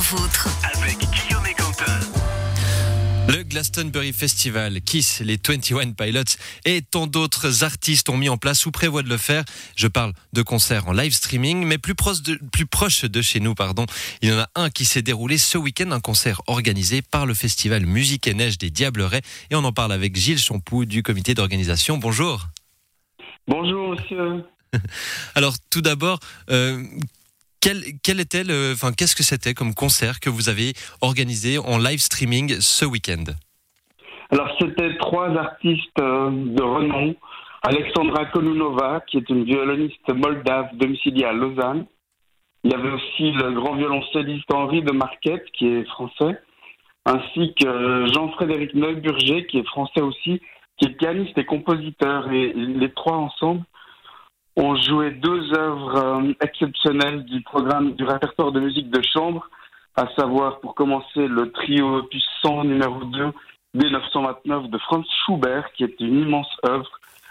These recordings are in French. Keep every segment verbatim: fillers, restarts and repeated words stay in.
vôtre. Avec Guillaume et Quentin. Le Glastonbury Festival, Kiss, les vingt et un Pilots et tant d'autres artistes ont mis en place ou prévoient de le faire. Je parle de concerts en live streaming, mais plus proche de, plus proche de chez nous, pardon. Il y en a un qui s'est déroulé ce week-end, un concert organisé par le Festival Musique et Neige des Diablerets. Et on en parle avec Gilles Champoux du comité d'organisation. Bonjour. Bonjour, monsieur. Alors, tout d'abord, euh, Quel, quel était le, enfin, qu'est-ce que c'était comme concert que vous avez organisé en live streaming ce week-end ? Alors, c'était trois artistes euh, de renom. Alexandra Kolunova, qui est une violoniste moldave domiciliée à Lausanne. Il y avait aussi le grand violoncelliste Henri de Marquette, qui est français, ainsi que Jean-Frédéric Neuburger, qui est français aussi, qui est pianiste et compositeur. Et les trois ensemble ont joué deux œuvres euh, exceptionnelles du programme du répertoire de musique de chambre, à savoir pour commencer le trio opus cent numéro deux mille neuf cent vingt-neuf de Franz Schubert, qui est une immense œuvre,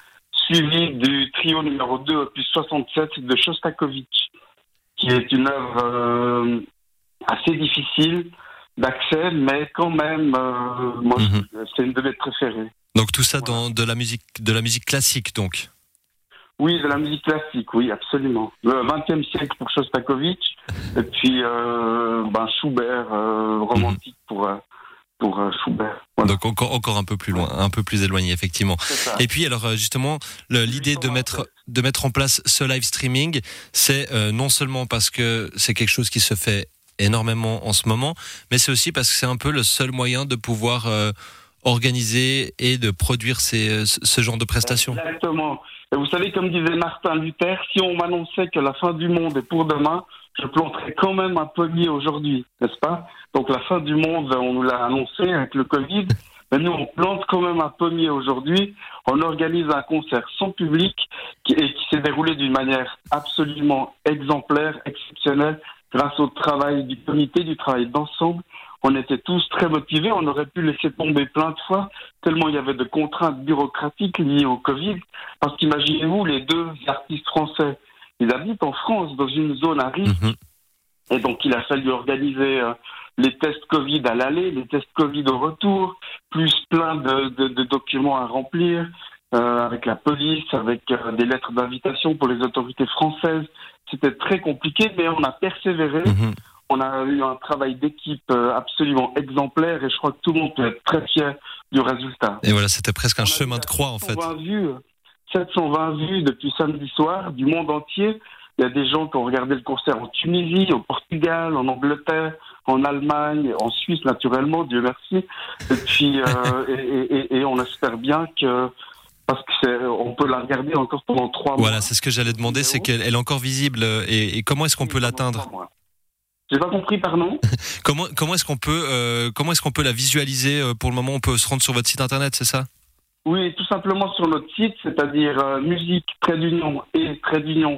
suivi du trio numéro deux opus soixante-sept de Shostakovich, qui est une œuvre euh, assez difficile d'accès, mais quand même, euh, moi, mm-hmm. c'est une de mes préférées. Donc tout ça voilà. dans de la musique, de la musique classique, donc. Oui, de la musique classique, oui, absolument. Le vingtième siècle pour Shostakovich, et puis euh, ben, Schubert, euh, romantique mmh. pour, euh, pour euh, Schubert. Voilà. Donc encore, encore un peu plus loin, un peu plus éloigné, effectivement. Et puis, alors justement, le, l'idée de mettre, de mettre en place ce live streaming, c'est euh, non seulement parce que c'est quelque chose qui se fait énormément en ce moment, mais c'est aussi parce que c'est un peu le seul moyen de pouvoir euh, organiser et de produire ces, ce genre de prestations. Exactement. Et vous savez, comme disait Martin Luther, si on m'annonçait que la fin du monde est pour demain, je planterais quand même un pommier aujourd'hui, n'est-ce pas ? Donc la fin du monde, on nous l'a annoncé avec le Covid, mais nous on plante quand même un pommier aujourd'hui. On organise un concert sans public qui, et qui s'est déroulé d'une manière absolument exemplaire, exceptionnelle, grâce au travail du comité, du travail d'ensemble. On était tous très motivés, on aurait pu laisser tomber plein de fois, tellement il y avait de contraintes bureaucratiques liées au Covid. Parce qu'imaginez-vous, les deux artistes français, ils habitent en France, dans une zone à risque. Mmh. Et donc il a fallu organiser euh, les tests Covid à l'aller, les tests Covid au retour, plus plein de, de, de documents à remplir, euh, avec la police, avec euh, des lettres d'invitation pour les autorités françaises. C'était très compliqué, mais on a persévéré. Mmh. On a eu un travail d'équipe absolument exemplaire et je crois que tout le monde peut être très fier du résultat. Et voilà, c'était presque un chemin de croix en fait. Vues, sept cent vingt vues depuis samedi soir du monde entier. Il y a des gens qui ont regardé le concert en Tunisie, au Portugal, en Angleterre, en Allemagne, en Suisse naturellement, Dieu merci. Et puis, euh, et, et, et on espère bien que... Parce qu'on peut la regarder encore pendant trois mois. Voilà, c'est ce que j'allais demander, c'est qu'elle est encore visible. Et, et comment est-ce qu'on peut l'atteindre ? J'ai pas compris, pardon. comment comment est-ce qu'on peut euh, comment est-ce qu'on peut la visualiser pour le moment ? On peut se rendre sur votre site internet, c'est ça ? Oui, tout simplement sur notre site, c'est-à-dire euh, musique trait d'union et trait d'union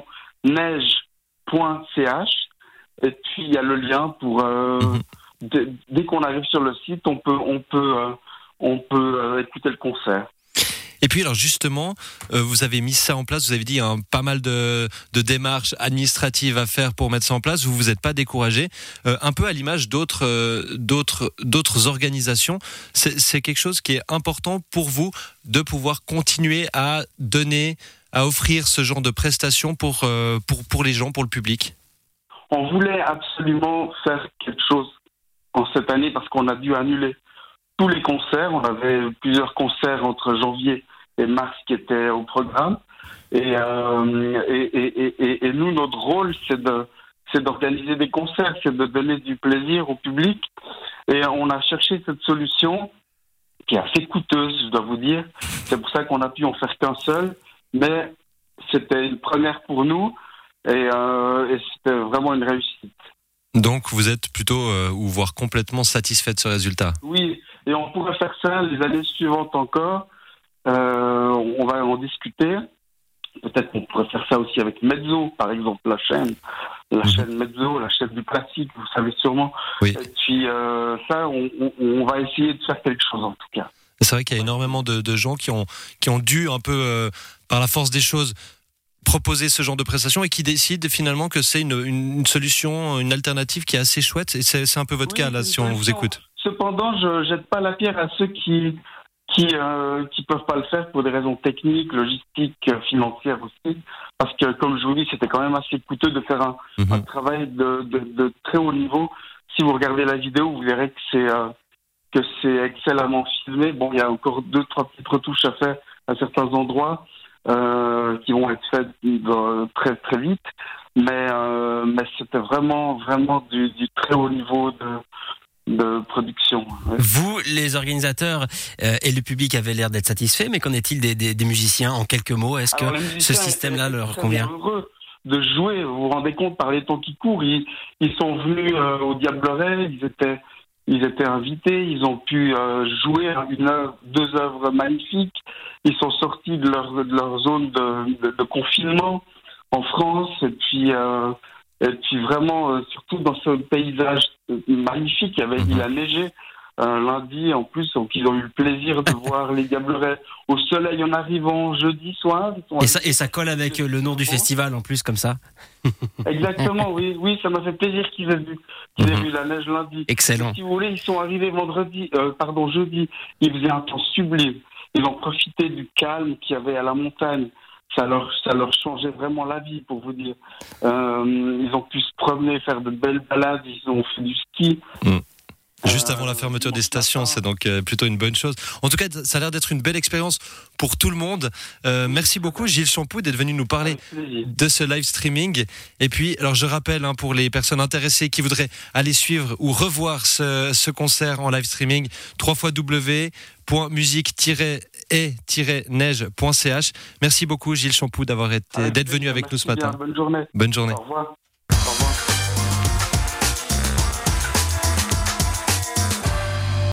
neige.ch. Et puis il y a le lien pour euh, mm-hmm. d- dès qu'on arrive sur le site, on peut on peut euh, on peut euh, écouter le concert. Et puis alors justement, euh, vous avez mis ça en place, vous avez dit hein, pas mal de, de démarches administratives à faire pour mettre ça en place, vous vous êtes pas découragé, euh, un peu à l'image d'autres, euh, d'autres, d'autres organisations, c'est, c'est quelque chose qui est important pour vous de pouvoir continuer à donner, à offrir ce genre de prestations pour, euh, pour, pour les gens, pour le public ? On voulait absolument faire quelque chose en cette année parce qu'on a dû annuler tous les concerts. On avait plusieurs concerts entre janvier et mars qui étaient au programme. Et, euh, et, et, et, et nous, notre rôle, c'est, de, c'est d'organiser des concerts, c'est de donner du plaisir au public. Et on a cherché cette solution qui est assez coûteuse, je dois vous dire. C'est pour ça qu'on a pu en faire qu'un seul. Mais c'était une première pour nous et, euh, et c'était vraiment une réussite. Donc vous êtes plutôt, euh, ou voire complètement satisfait de ce résultat ? Oui, et on pourrait faire ça les années suivantes encore. Euh, on va en discuter. Peut-être qu'on pourrait faire ça aussi avec Mezzo, par exemple, la chaîne. La mmh. chaîne Mezzo, la chaîne du classique, vous savez sûrement. Oui. Et puis euh, ça, on, on, on va essayer de faire quelque chose en tout cas. C'est vrai qu'il y a énormément de, de gens qui ont, qui ont dû un peu, euh, par la force des choses, proposer ce genre de prestation et qui décident finalement que c'est une, une, une solution, une alternative qui est assez chouette. Et c'est, c'est un peu votre Oui, cas là, si on vous écoute. Cependant, je jette pas la pierre à ceux qui qui euh, qui peuvent pas le faire pour des raisons techniques, logistiques, financières aussi, parce que comme je vous dis, c'était quand même assez coûteux de faire un, mmh. un travail de, de de très haut niveau. Si vous regardez la vidéo, vous verrez que c'est euh, que c'est excellemment filmé. Bon, il y a encore deux trois petites retouches à faire à certains endroits euh, qui vont être faites très très vite, mais euh, mais c'était vraiment vraiment du, du très haut niveau de de production. Ouais. Vous, les organisateurs euh, et le public avaient l'air d'être satisfaits, mais qu'en est-il des, des, des musiciens en quelques mots? Est-ce Alors, que ce système-là leur convient? Heureux de jouer. Vous vous rendez compte, par les temps qui courent, ils, ils sont venus euh, au Diableret, ils étaient, ils étaient invités, ils ont pu euh, jouer une œuvre, deux œuvres magnifiques. Ils sont sortis de leur, de leur zone de, de, de confinement en France, et puis euh, Et puis vraiment, euh, surtout dans ce paysage magnifique, il, y avait, il a neigé euh, lundi en plus, donc ils ont eu le plaisir de voir les Diablerets au soleil en arrivant jeudi soir. Et ça, et ça colle avec le nom du festival en plus, comme ça. Exactement, oui, oui, ça m'a fait plaisir qu'ils aient vu, qu'ils aient vu la neige lundi. Excellent. Et si vous voulez, ils sont arrivés vendredi, euh, pardon, jeudi, il faisait un temps sublime. Ils ont profité du calme qu'il y avait à la montagne. Ça leur, ça leur changeait vraiment la vie, pour vous dire. Euh, ils ont pu se promener, faire de belles balades, ils ont fait du ski. Mmh. Juste avant la fermeture des stations, c'est donc plutôt une bonne chose. En tout cas, ça a l'air d'être une belle expérience pour tout le monde. Euh, merci beaucoup, Gilles Champoux, d'être venu nous parler de ce live streaming. Et puis, alors je rappelle, hein, pour les personnes intéressées qui voudraient aller suivre ou revoir ce, ce concert en live streaming, w w w point musique tiret et tiret neige point c h. Merci beaucoup, Gilles Champoux, d'avoir été, d'être venu avec nous ce matin. Bonne journée. Bonne journée. Au revoir.